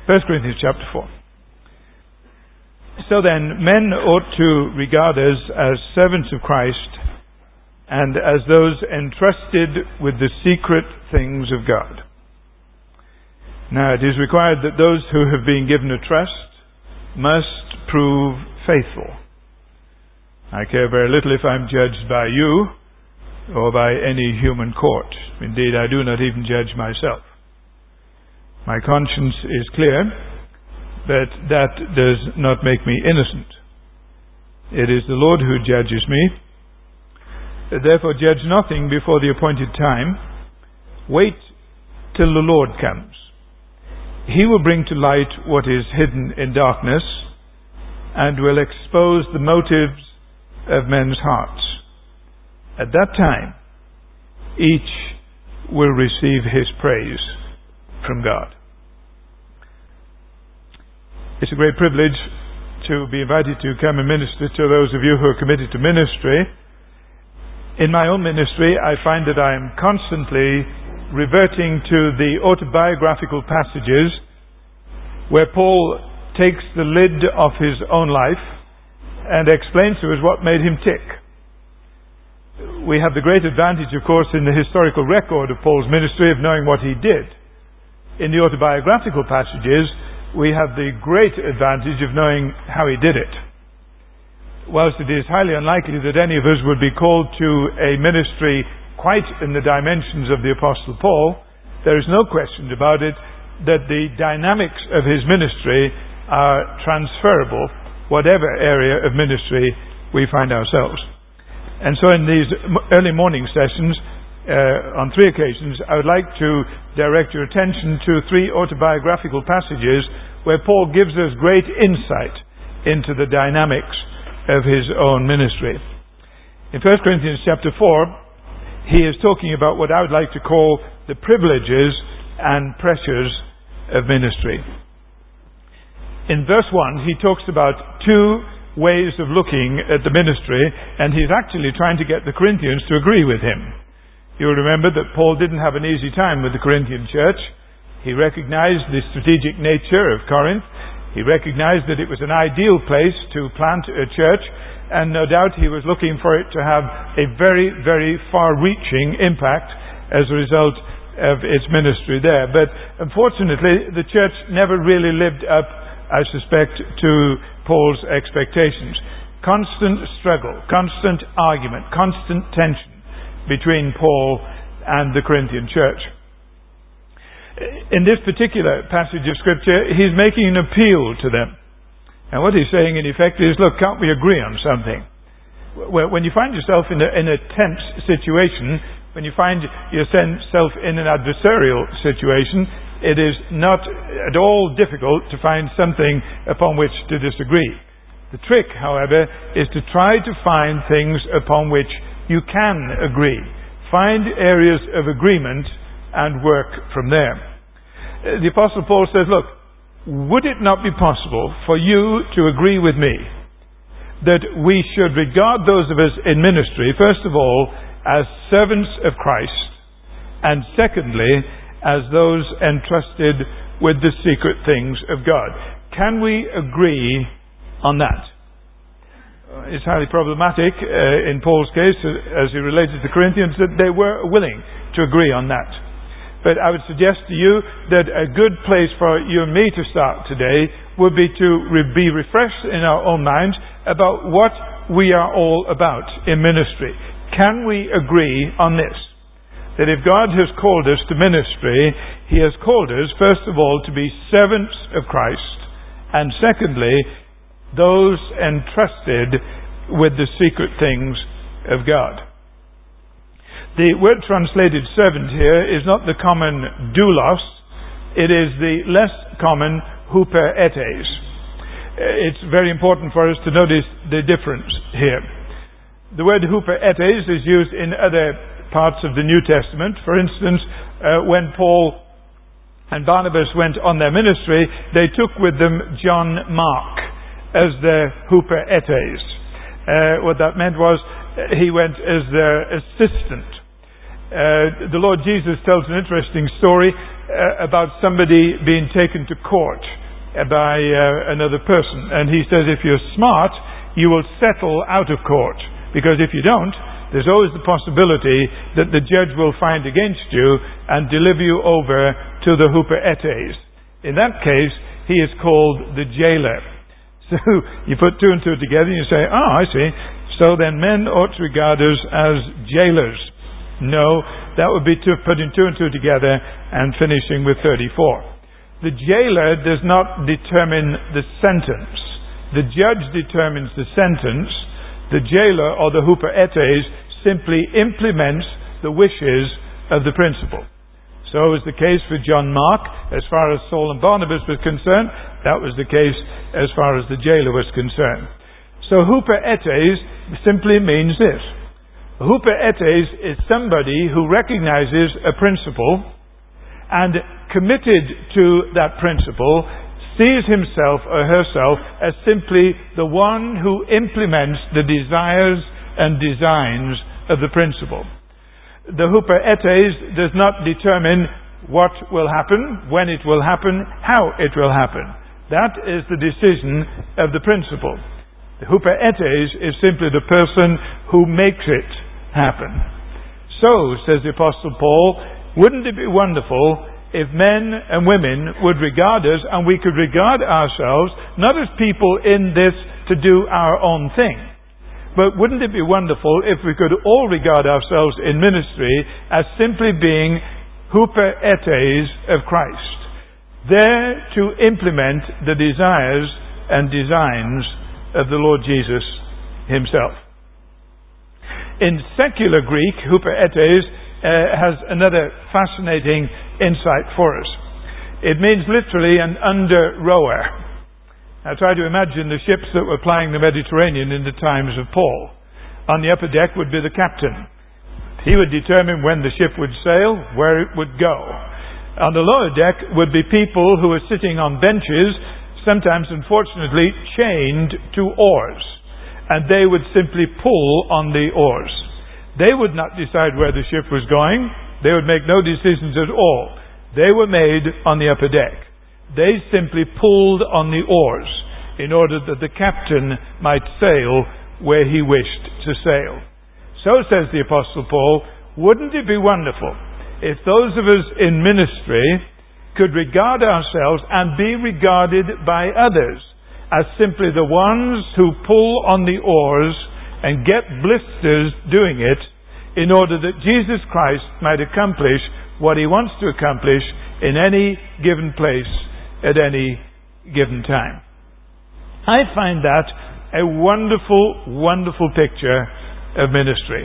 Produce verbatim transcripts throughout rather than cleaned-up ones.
First Corinthians chapter four. So then, men ought to regard us as servants of Christ and as those entrusted with the secret things of God. Now, it is required that those who have been given a trust must prove faithful. I care very little if I'm judged by you or by any human court. Indeed, I do not even judge myself. My conscience is clear, but that does not make me innocent. It is the Lord who judges me. Therefore, judge nothing before the appointed time. Wait till the Lord comes. He will bring to light what is hidden in darkness and will expose the motives of men's hearts. At that time, each will receive his praise from God. It's a great privilege to be invited to come and minister to those of you who are committed to ministry. In my own ministry, I find that I am constantly reverting to the autobiographical passages where Paul takes the lid off his own life and explains to us what made him tick. We have the great advantage, of course, in the historical record of Paul's ministry of knowing what he did. In the autobiographical passages, we have the great advantage of knowing how he did it. Whilst it is highly unlikely that any of us would be called to a ministry quite in the dimensions of the Apostle Paul, there is no question about it that the dynamics of his ministry are transferable, whatever area of ministry we find ourselves. And so in these early morning sessions, uh, on three occasions, I would like to direct your attention to three autobiographical passages where Paul gives us great insight into the dynamics of his own ministry. In First Corinthians chapter four, he is talking about what I would like to call the privileges and pressures of ministry. In verse one, he talks about two ways of looking at the ministry, and he's actually trying to get the Corinthians to agree with him. You'll remember that Paul didn't have an easy time with the Corinthian church. He recognized the strategic nature of Corinth. He recognized that it was an ideal place to plant a church, and no doubt he was looking for it to have a very, very far-reaching impact as a result of its ministry there. But unfortunately, the church never really lived up, I suspect, to Paul's expectations. Constant struggle, constant argument, constant tension between Paul and the Corinthian church. In this particular passage of Scripture, he's making an appeal to them. And what he's saying in effect is, look, can't we agree on something? When you find yourself in a, in a tense situation, when you find yourself in an adversarial situation, it is not at all difficult to find something upon which to disagree. The trick, however, is to try to find things upon which you can agree. Find areas of agreement and work from there. The Apostle Paul says, look, would it not be possible for you to agree with me that we should regard those of us in ministry, first of all, as servants of Christ, and secondly, as those entrusted with the secret things of God? Can we agree on that? It's highly problematic uh, in Paul's case, uh, as he related to the Corinthians, that they were willing to agree on that. But I would suggest to you that a good place for you and me to start today would be to re- be refreshed in our own minds about what we are all about in ministry. Can we agree on this? That if God has called us to ministry, He has called us, first of all, to be servants of Christ, and secondly, those entrusted with the secret things of God. The word translated servant here is not the common doulos, it is the less common huperetes. It's very important for us to notice the difference here. The word huperetes is used in other parts of the New Testament. For instance, uh, when Paul and Barnabas went on their ministry, they took with them John Mark as their huperetes. Uh, what that meant was uh, he went as their assistant. Uh, the Lord Jesus tells an interesting story uh, about somebody being taken to court. by uh, another person. And he says, if you're smart, you will settle out of court. Because if you don't, there's always the possibility that the judge will find against you and deliver you over to the huperetes. In that case, he is called the jailer. So you put two and two together and you say, oh, I see. So then men ought to regard us as jailers. No, that would be two, putting two and two together and finishing with thirty-four. The jailer does not determine the sentence. The judge determines the sentence. The jailer, or the huperetes, simply implements the wishes of the principal. So was the case for John Mark, as far as Saul and Barnabas was concerned. That was the case as far as the jailer was concerned. So huperetes simply means this. Huperetes is somebody who recognizes a principle and, committed to that principle, sees himself or herself as simply the one who implements the desires and designs of the principle. The huperetes does not determine what will happen, when it will happen, how it will happen. That is the decision of the principle. The huperetes is simply the person who makes it happen. So, says the Apostle Paul, wouldn't it be wonderful if men and women would regard us, and we could regard ourselves not as people in this to do our own thing, but wouldn't it be wonderful if we could all regard ourselves in ministry as simply being huperetes of Christ, there to implement the desires and designs of the Lord Jesus himself. In secular Greek, huperetes uh, has another fascinating insight for us. It means literally an under-rower. Now try to imagine the ships that were plying the Mediterranean in the times of Paul. On the upper deck would be the captain. He would determine when the ship would sail, where it would go. On the lower deck would be people who were sitting on benches, sometimes unfortunately chained to oars. And they would simply pull on the oars. They would not decide where the ship was going. They would make no decisions at all. They were made on the upper deck. They simply pulled on the oars in order that the captain might sail where he wished to sail. So says the Apostle Paul, wouldn't it be wonderful if those of us in ministry could regard ourselves and be regarded by others as simply the ones who pull on the oars and get blisters doing it, in order that Jesus Christ might accomplish what he wants to accomplish in any given place at any given time. I find that a wonderful, wonderful picture of ministry.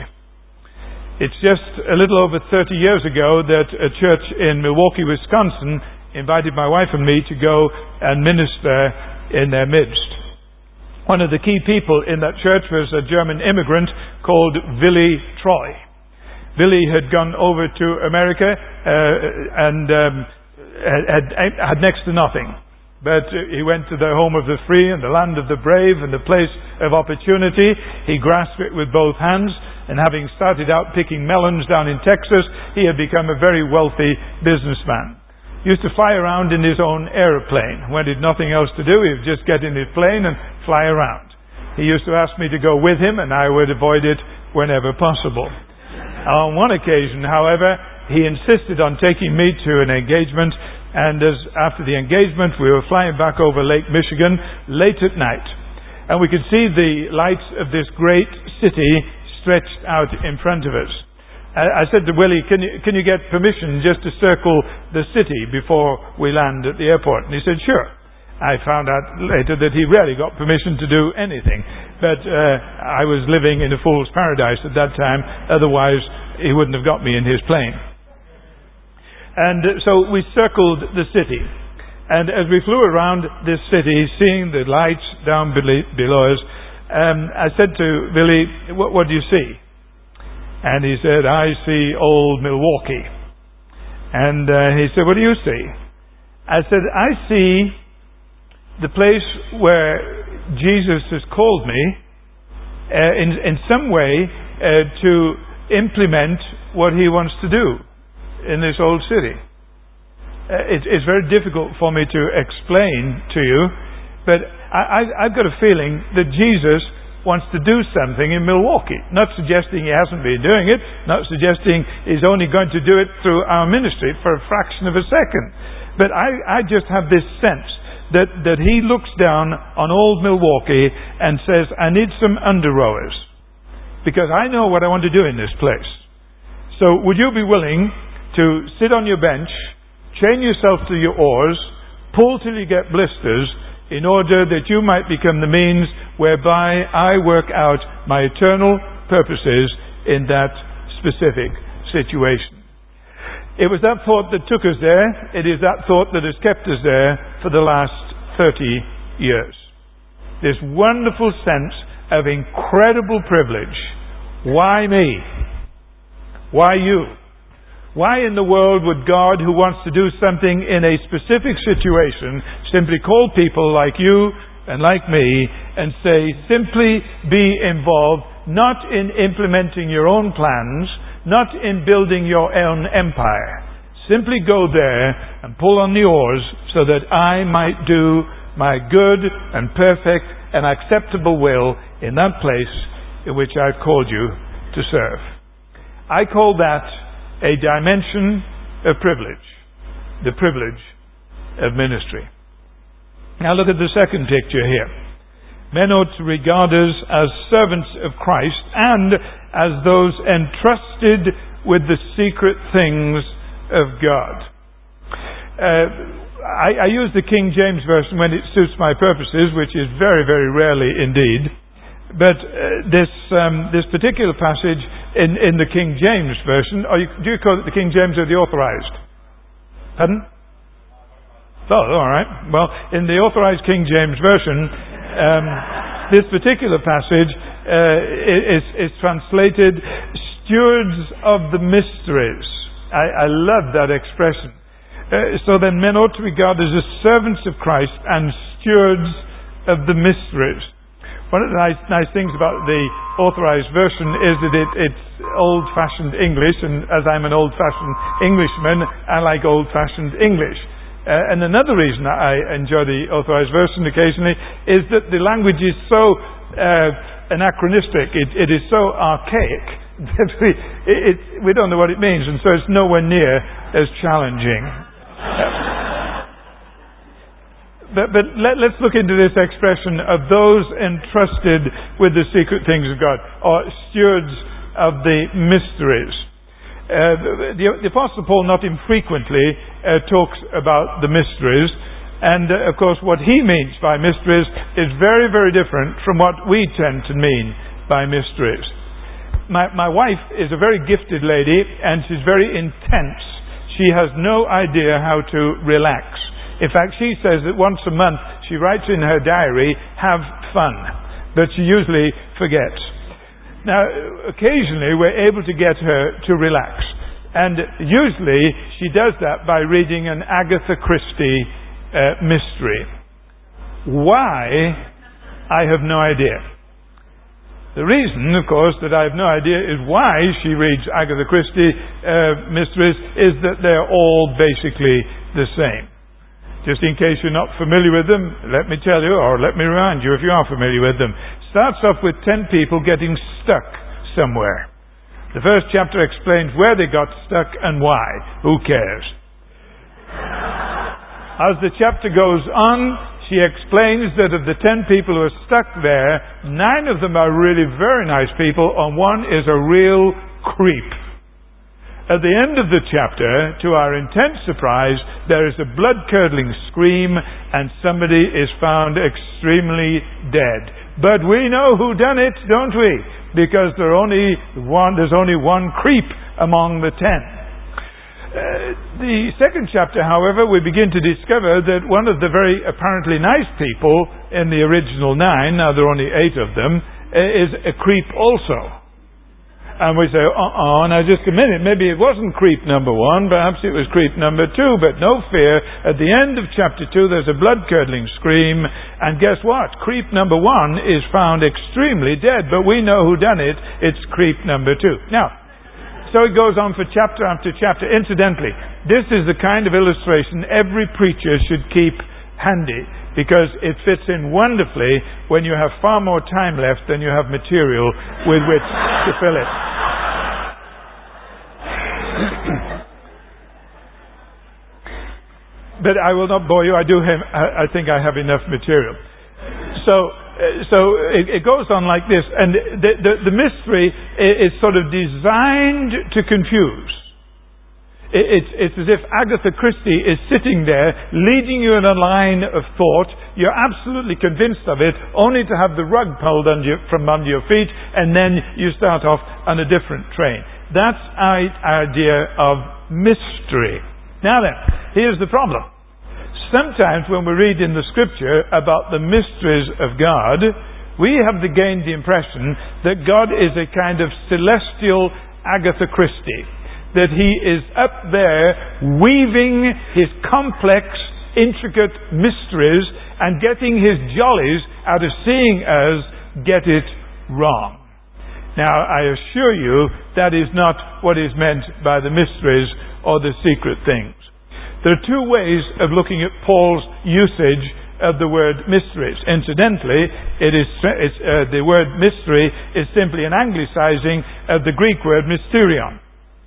It's just a little over thirty years ago that a church in Milwaukee, Wisconsin invited my wife and me to go and minister in their midst. One of the key people in that church was a German immigrant called Willy Troy. Willy had gone over to America uh, and um, had, had next to nothing. But he went to the home of the free and the land of the brave and the place of opportunity. He grasped it with both hands, and having started out picking melons down in Texas, he had become a very wealthy businessman. He used to fly around in his own airplane. When he had nothing else to do, he would just get in his plane and fly around. He used to ask me to go with him, and I would avoid it whenever possible. On one occasion, however, he insisted on taking me to an engagement, and as after the engagement we were flying back over Lake Michigan late at night, and we could see the lights of this great city stretched out in front of us. I said to Willie, can you, can you get permission just to circle the city before we land at the airport? And he said, sure. I found out later that he rarely got permission to do anything. But uh, I was living in a fool's paradise at that time. Otherwise, he wouldn't have got me in his plane. And uh, so we circled the city. And as we flew around this city, seeing the lights down below us, um, I said to Billy, what, what do you see? And he said, I see old Milwaukee. And uh, he said, what do you see? I said, I see the place where Jesus has called me uh, in, in some way uh, to implement what he wants to do in this old city. uh, it, it's very difficult for me to explain to you, but I, I, I've got a feeling that Jesus wants to do something in Milwaukee. Not suggesting he hasn't been doing it, not suggesting he's only going to do it through our ministry for a fraction of a second. But I, I just have this sense that, that he looks down on old Milwaukee and says, I need some under-rowers, because I know what I want to do in this place. So would you be willing to sit on your bench, chain yourself to your oars, pull till you get blisters, in order that you might become the means whereby I work out my eternal purposes in that specific situation. It was that thought that took us there. It is that thought that has kept us there for the last thirty years. This wonderful sense of incredible privilege. Why me? Why you? Why in the world would God, who wants to do something in a specific situation, simply call people like you and like me and say, simply be involved, not in implementing your own plans, not in building your own empire. Simply go there and pull on the oars so that I might do my good and perfect and acceptable will in that place in which I've called you to serve. I call that a dimension of privilege. The privilege of ministry. Now look at the second picture here. Men ought to regard us as servants of Christ and as those entrusted with the secret things of God. Uh, I, I use the King James Version when it suits my purposes, which is very, very rarely indeed. But uh, this um, this particular passage in, in the King James Version, or you, do you call it the King James or the Authorized? Pardon? Oh, all right. Well, in the Authorized King James Version, um, this particular passage uh, is, is translated stewards of the mysteries. I, I love that expression. Uh, so then men ought to regard us as servants of Christ and stewards of the mysteries. One of the nice, nice things about the Authorized Version is that it, it's old-fashioned English, and as I'm an old-fashioned Englishman, I like old-fashioned English. Uh, and another reason I enjoy the Authorized Version occasionally is that the language is so uh, anachronistic, it, it is so archaic, that we, it, it, we don't know what it means, and so it's nowhere near as challenging. Uh, But, but let, let's look into this expression of those entrusted with the secret things of God, or stewards of the mysteries. Uh, the, the Apostle Paul not infrequently uh, talks about the mysteries, and uh, of course what he means by mysteries is very, very different from what we tend to mean by mysteries. My, my wife is a very gifted lady, and she's very intense. She has no idea how to relax. In fact, she says that once a month she writes in her diary, have fun, but she usually forgets. Now, occasionally we're able to get her to relax, and usually she does that by reading an Agatha Christie uh, mystery. Why? I have no idea. The reason, of course, that I have no idea is why she reads Agatha Christie uh, mysteries is that they're all basically the same. Just in case you're not familiar with them, let me tell you, or let me remind you if you are familiar with them. Starts off with ten people getting stuck somewhere. The first chapter explains where they got stuck and why. Who cares? As the chapter goes on, she explains that of the ten people who are stuck there, nine of them are really very nice people, and one is a real creep. At the end of the chapter, to our intense surprise, there is a blood-curdling scream and somebody is found extremely dead. But we know who done it, don't we? Because there only one, there's only one creep among the ten. Uh, the second chapter, however, we begin to discover that one of the very apparently nice people in the original nine, now there are only eight of them, is a creep also. And we say, uh-uh, now just a minute, maybe it wasn't creep number one, perhaps it was creep number two, but no fear, at the end of chapter two there's a blood-curdling scream, and guess what? Creep number one is found extremely dead, but we know who done it, it's creep number two. Now, so it goes on for chapter after chapter. Incidentally, this is the kind of illustration every preacher should keep handy, because it fits in wonderfully when you have far more time left than you have material with which to fill it. But I will not bore you. I do have, I think I have enough material. So, so it, it goes on like this, and the, the, the mystery is sort of designed to confuse. It, it's, it's as if Agatha Christie is sitting there, leading you in a line of thought. You're absolutely convinced of it, only to have the rug pulled under you, from under your feet, and then you start off on a different train. That's our idea of mystery. Now then, here's the problem. Sometimes when we read in the Scripture about the mysteries of God, we have to gain the impression that God is a kind of celestial Agatha Christie, that He is up there weaving His complex, intricate mysteries and getting His jollies out of seeing us get it wrong. Now, I assure you that is not what is meant by the mysteries or the secret things. There are two ways of looking at Paul's usage of the word mysteries. Incidentally, it is it's, uh, the word mystery is simply an anglicizing of the Greek word mysterion.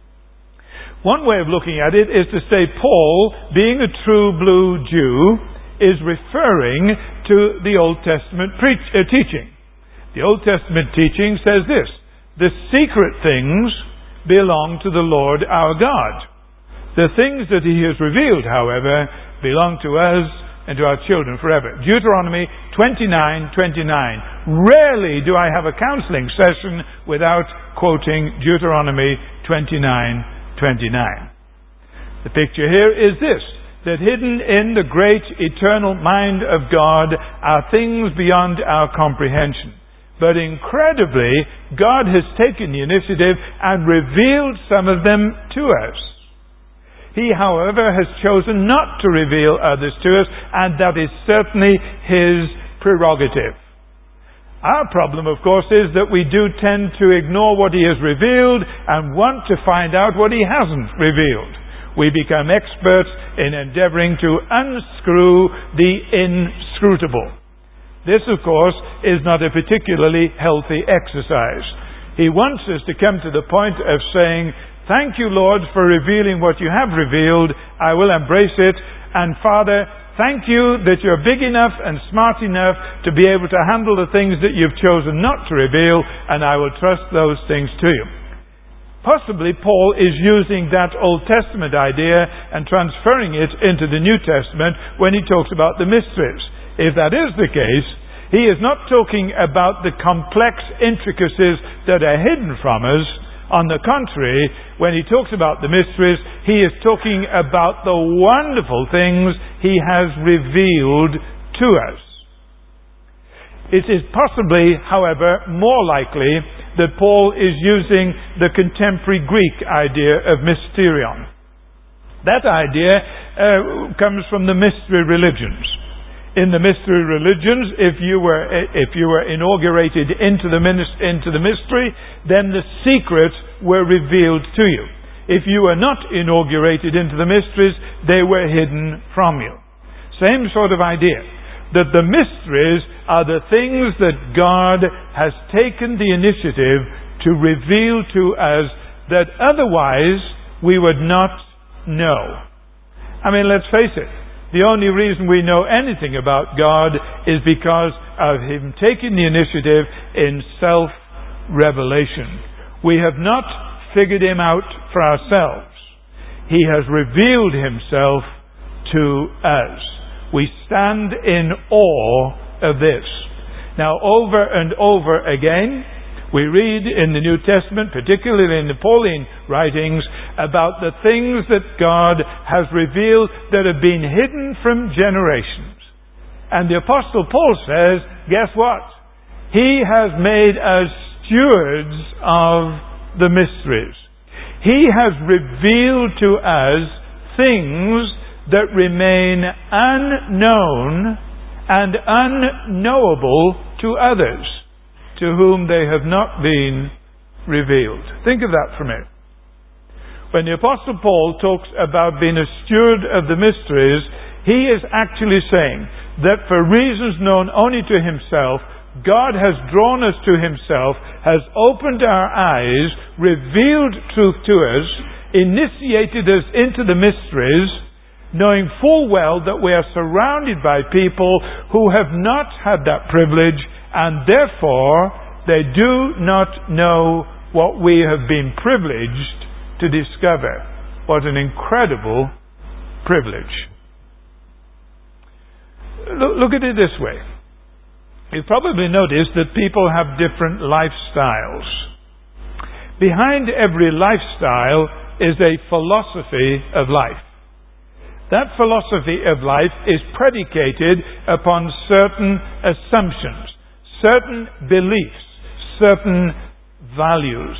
One way of looking at it is to say Paul, being a true blue Jew, is referring to the Old Testament preach, uh, teaching. The Old Testament teaching says this: the secret things belong to the Lord our God. The things that He has revealed, however, belong to us and to our children forever. Deuteronomy twenty-nine twenty-nine. Rarely do I have a counseling session without quoting Deuteronomy twenty-nine twenty-nine. The picture here is this: that hidden in the great eternal mind of God are things beyond our comprehension. But incredibly, God has taken the initiative and revealed some of them to us. He, however, has chosen not to reveal others to us, and that is certainly His prerogative. Our problem, of course, is that we do tend to ignore what He has revealed and want to find out what He hasn't revealed. We become experts in endeavoring to unscrew the inscrutable. This, of course, is not a particularly healthy exercise. He wants us to come to the point of saying, "Thank you, Lord, for revealing what you have revealed. I will embrace it. And Father, thank you that you're big enough and smart enough to be able to handle the things that you've chosen not to reveal, and I will trust those things to you." Possibly Paul is using that Old Testament idea and transferring it into the New Testament when he talks about the mysteries. If that is the case, he is not talking about the complex intricacies that are hidden from us. On the contrary, when he talks about the mysteries, he is talking about the wonderful things He has revealed to us. It is possibly, however, more likely that Paul is using the contemporary Greek idea of mysterion. That idea uh, comes from the mystery religions. In the mystery religions, if you were if you were inaugurated into the into the mystery, then the secrets were revealed to you. If you were not inaugurated into the mysteries, they were hidden from you. Same sort of idea. That the mysteries are the things that God has taken the initiative to reveal to us that otherwise we would not know. I mean, let's face it. The only reason we know anything about God is because of Him taking the initiative in self-revelation. We have not figured Him out for ourselves. He has revealed Himself to us. We stand in awe of this. Now, over and over again, we read in the New Testament, particularly in the Pauline writings, about the things that God has revealed that have been hidden from generations. And the Apostle Paul says, guess what? He has made us stewards of the mysteries. He has revealed to us things that remain unknown and unknowable to others, to whom they have not been revealed. Think of that for a minute. When the Apostle Paul talks about being a steward of the mysteries, he is actually saying that for reasons known only to himself, God has drawn us to himself, has opened our eyes, revealed truth to us, initiated us into the mysteries, knowing full well that we are surrounded by people who have not had that privilege, and therefore they do not know what we have been privileged to discover. What an incredible privilege. Look, look at it this way. You've probably noticed that people have different lifestyles. Behind every lifestyle is a philosophy of life. That philosophy of life is predicated upon certain assumptions, certain beliefs, certain values.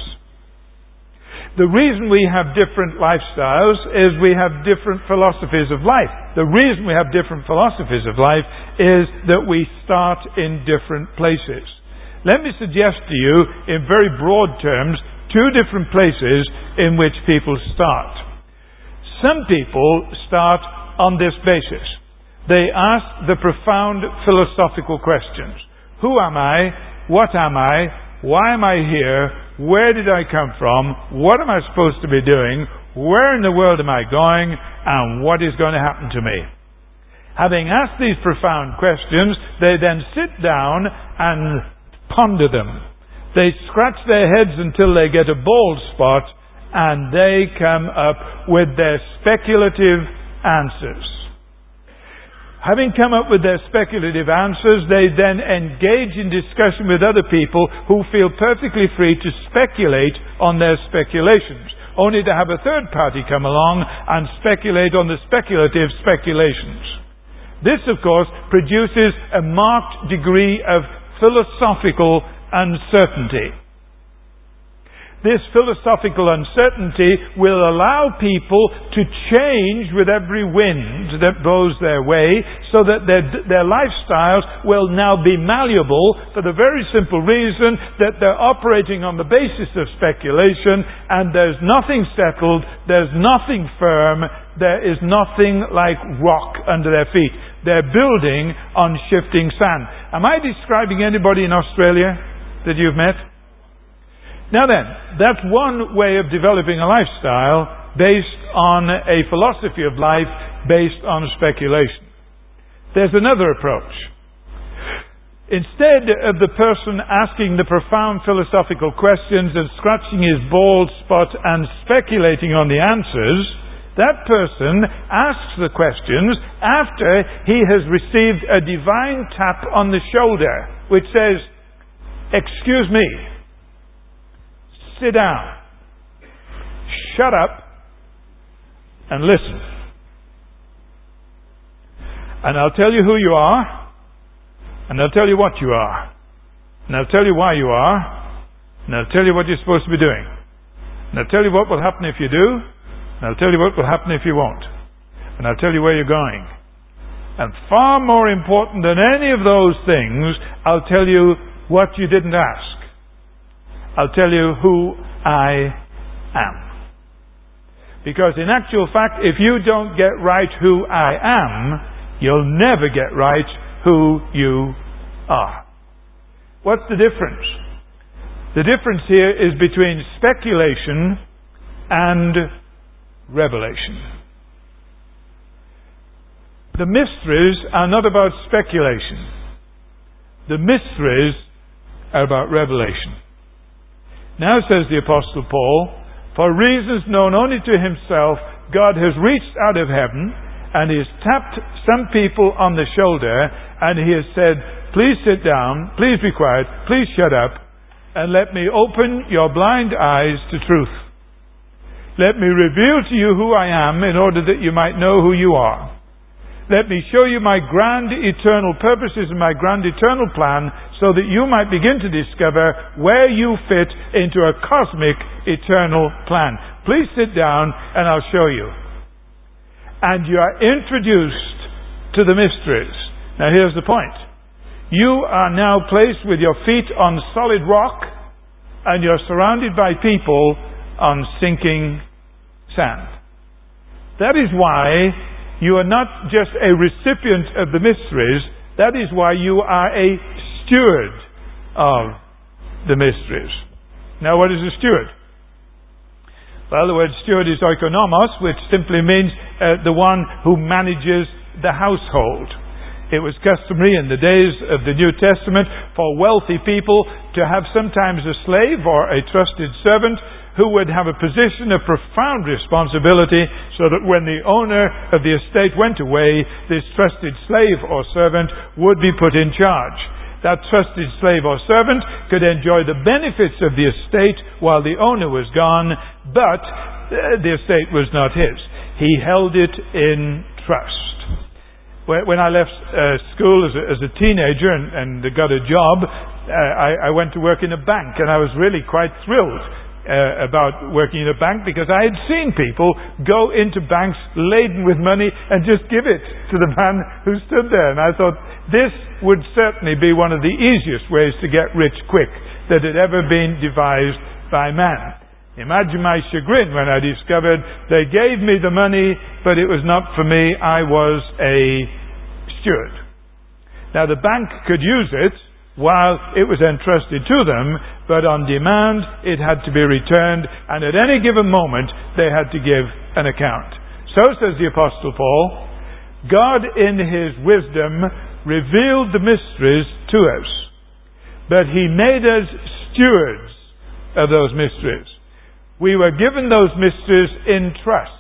The reason we have different lifestyles is we have different philosophies of life. The reason we have different philosophies of life is that we start in different places. Let me suggest to you, in very broad terms, two different places in which people start. Some people start on this basis. They ask the profound philosophical questions. Who am I? What am I? Why am I here? Where did I come from? What am I supposed to be doing? Where in the world am I going? And what is going to happen to me? Having asked these profound questions, they then sit down and ponder them. They scratch their heads until they get a bald spot, and they come up with their speculative answers. Having come up with their speculative answers, they then engage in discussion with other people who feel perfectly free to speculate on their speculations, only to have a third party come along and speculate on the speculative speculations. This, of course, produces a marked degree of philosophical uncertainty. This philosophical uncertainty will allow people to change with every wind that blows their way, so that their, their lifestyles will now be malleable for the very simple reason that they're operating on the basis of speculation, and there's nothing settled, there's nothing firm, there is nothing like rock under their feet. They're building on shifting sand. Am I describing anybody in Australia that you've met? Now then, that's one way of developing a lifestyle based on a philosophy of life based on speculation. There's another approach. Instead of the person asking the profound philosophical questions and scratching his bald spot and speculating on the answers, that person asks the questions after he has received a divine tap on the shoulder, which says, "Excuse me, sit down, shut up, and listen. And I'll tell you who you are, and I'll tell you what you are, and I'll tell you why you are, and I'll tell you what you're supposed to be doing, and I'll tell you what will happen if you do, and I'll tell you what will happen if you won't, and I'll tell you where you're going. And far more important than any of those things, I'll tell you what you didn't ask. I'll tell you who I am." Because in actual fact, if you don't get right who I am, you'll never get right who you are. What's the difference? The difference here is between speculation and revelation. The mysteries are not about speculation. The mysteries are about revelation. Now, says the Apostle Paul, for reasons known only to himself, God has reached out of heaven and he has tapped some people on the shoulder and he has said, "Please sit down, please be quiet, please shut up, and let me open your blind eyes to truth. Let me reveal to you who I am in order that you might know who you are. Let me show you my grand eternal purposes and my grand eternal plan, so that you might begin to discover where you fit into a cosmic eternal plan. Please sit down and I'll show you." And you are introduced to the mysteries. Now here's the point. You are now placed with your feet on solid rock, and you're surrounded by people on sinking sand. That is why you are not just a recipient of the mysteries, that is why you are a steward of the mysteries. Now, what is a steward? Well, the word steward is oikonomos, which simply means uh, the one who manages the household. It was customary in the days of the New Testament for wealthy people to have sometimes a slave or a trusted servant who would have a position of profound responsibility, so that when the owner of the estate went away, this trusted slave or servant would be put in charge. That trusted slave or servant could enjoy the benefits of the estate while the owner was gone, but the estate was not his. He held it in trust. When I left uh, school as a, as a teenager and, and got a job, uh, I, I went to work in a bank, and I was really quite thrilled uh, about working in a bank, because I had seen people go into banks laden with money and just give it to the man who stood there. And I thought, this would certainly be one of the easiest ways to get rich quick that had ever been devised by man. Imagine my chagrin when I discovered they gave me the money, but it was not for me. I was a steward. Now, the bank could use it while it was entrusted to them, but on demand it had to be returned, and at any given moment they had to give an account. So, says the Apostle Paul, God in His wisdom revealed the mysteries to us, but He made us stewards of those mysteries. We were given those mysteries in trust.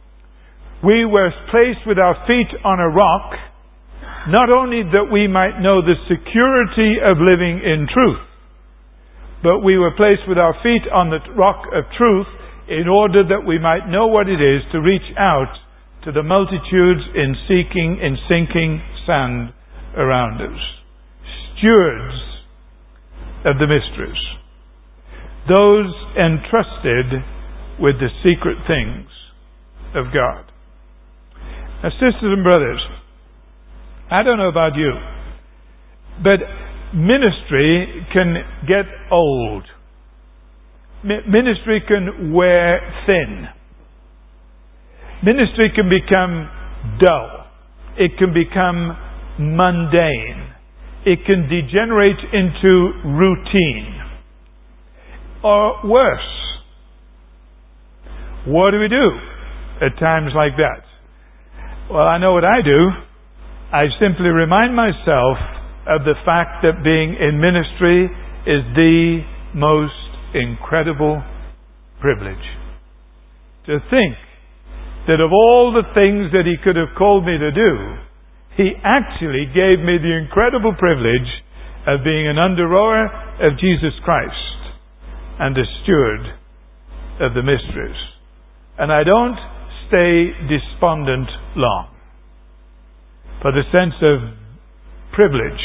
We were placed with our feet on a rock, not only that we might know the security of living in truth, but we were placed with our feet on the rock of truth in order that we might know what it is to reach out to the multitudes in seeking, in sinking sand around us. Stewards of the mysteries. Those entrusted with the secret things of God. Now, sisters and brothers, I don't know about you, but ministry can get old. Mi- ministry can wear thin. Ministry can become dull. It can become mundane. It can degenerate into routine. Or worse. What do we do at times like that? Well, I know what I do. I simply remind myself of the fact that being in ministry is the most incredible privilege. To think that of all the things that He could have called me to do, He actually gave me the incredible privilege of being an under-rower of Jesus Christ and a steward of the mysteries. And I don't stay despondent long. For the sense of privilege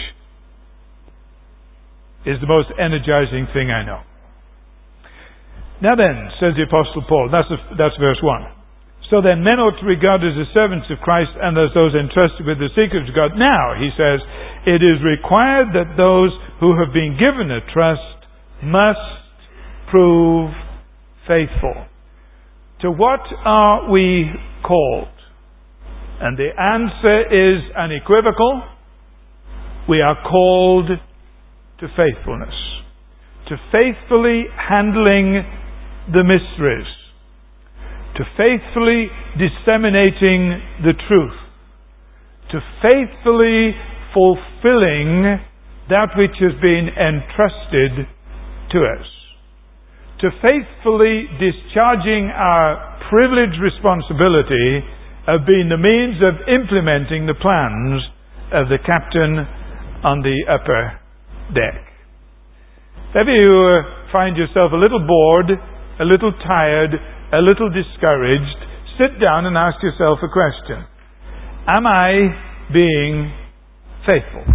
is the most energizing thing I know. Now then, says the Apostle Paul, that's, a, that's verse one. So then men ought to regard as the servants of Christ and as those entrusted with the secrets of God. Now, he says, it is required that those who have been given a trust must prove faithful. To what are we called? And the answer is unequivocal. We are called to faithfulness. To faithfully handling the mysteries. To faithfully disseminating the truth. To faithfully fulfilling that which has been entrusted to us. To faithfully discharging our privileged responsibility of being the means of implementing the plans of the captain on the upper deck. Maybe you uh, find yourself a little bored, a little tired, a little discouraged. Sit down and ask yourself a question. Am I being faithful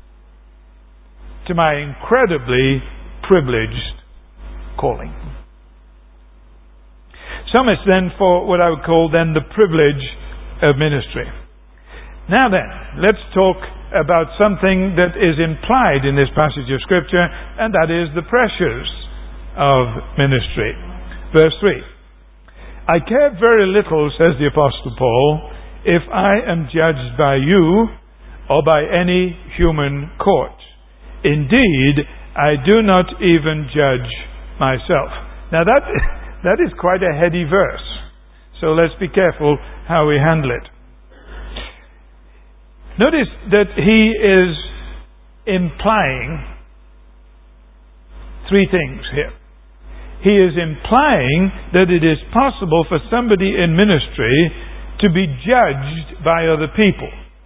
to my incredibly privileged calling? So much then for what I would call then the privilege of ministry. Now then, let's talk about something that is implied in this passage of Scripture, and that is the pressures of ministry. Verse three. I care very little, says the Apostle Paul, if I am judged by you or by any human court. Indeed, I do not even judge myself. Now that, that is quite a heady verse. So let's be careful how we handle it. Notice that he is implying three things here. He is implying that it is possible for somebody in ministry to be judged by other people.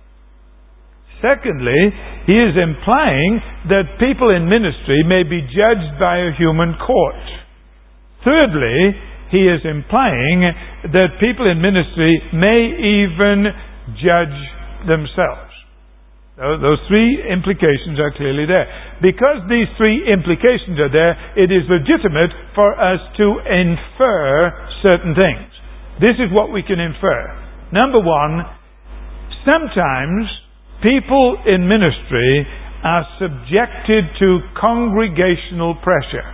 Secondly, he is implying that people in ministry may be judged by a human court. Thirdly, he is implying that people in ministry may even judge themselves. Those three implications are clearly there. Because these three implications are there, it is legitimate for us to infer certain things. This is what we can infer. Number one, sometimes people in ministry are subjected to congregational pressure.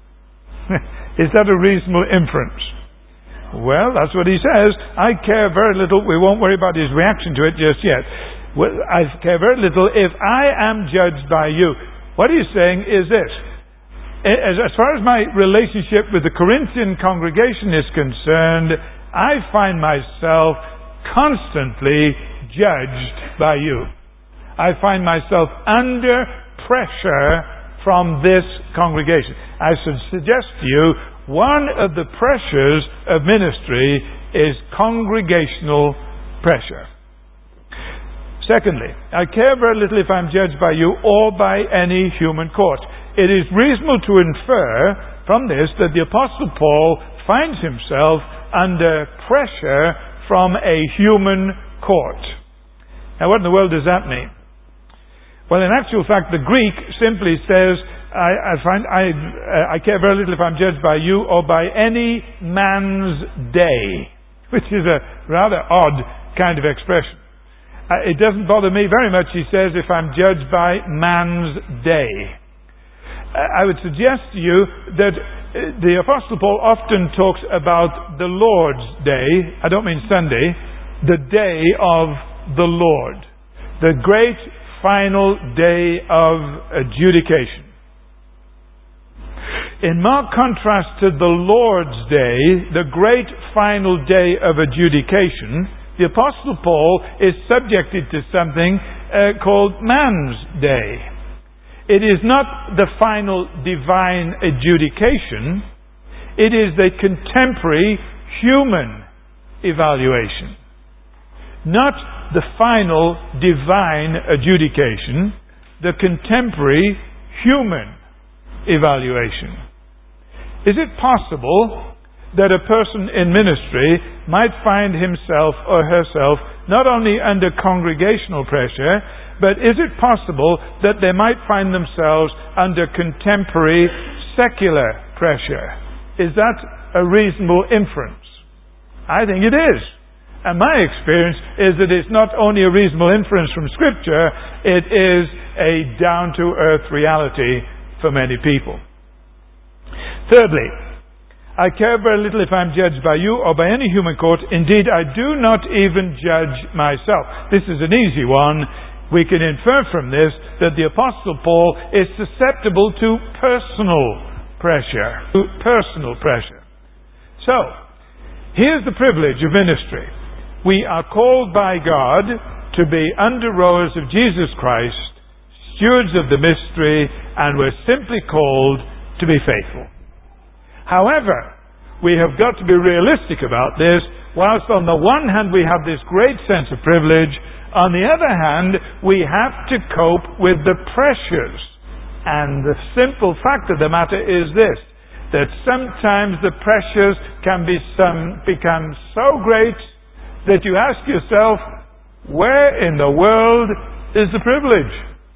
Is that a reasonable inference? Well, that's what he says. I care very little. We won't worry about his reaction to it just yet. Well, I care very little if I am judged by you. What he's saying is this. As, as far as my relationship with the Corinthian congregation is concerned, I find myself constantly judged by you. I find myself under pressure from this congregation. I should suggest to you, one of the pressures of ministry is congregational pressure. Secondly, I care very little if I'm judged by you or by any human court. It is reasonable to infer from this that the Apostle Paul finds himself under pressure from a human court. Now, what in the world does that mean? Well, in actual fact, the Greek simply says, I, I find I, uh, I care very little if I'm judged by you or by any man's day, which is a rather odd kind of expression. Uh, it doesn't bother me very much, he says, if I'm judged by man's day. Uh, I would suggest to you that uh, the Apostle Paul often talks about the Lord's day. I don't mean Sunday. The day of the Lord. The great final day of adjudication. In marked contrast to the Lord's day, the great final day of adjudication, the Apostle Paul is subjected to something uh, called man's day. It is not the final divine adjudication. It is the contemporary human evaluation. Not the final divine adjudication, the contemporary human evaluation. Is it possible that a person in ministry might find himself or herself not only under congregational pressure, but is it possible that they might find themselves under contemporary secular pressure? Is that a reasonable inference? I think it is. And my experience is that it's not only a reasonable inference from Scripture, it is a down-to-earth reality for many people. Thirdly, I care very little if I'm judged by you or by any human court. Indeed, I do not even judge myself. This is an easy one. We can infer from this that the Apostle Paul is susceptible to personal pressure. To personal pressure. So, here's the privilege of ministry. We are called by God to be under rowers of Jesus Christ, stewards of the mystery, and we're simply called to be faithful. However, we have got to be realistic about this. Whilst on the one hand we have this great sense of privilege, on the other hand we have to cope with the pressures. And the simple fact of the matter is this, that sometimes the pressures can be some, become so great that you ask yourself, where in the world is the privilege?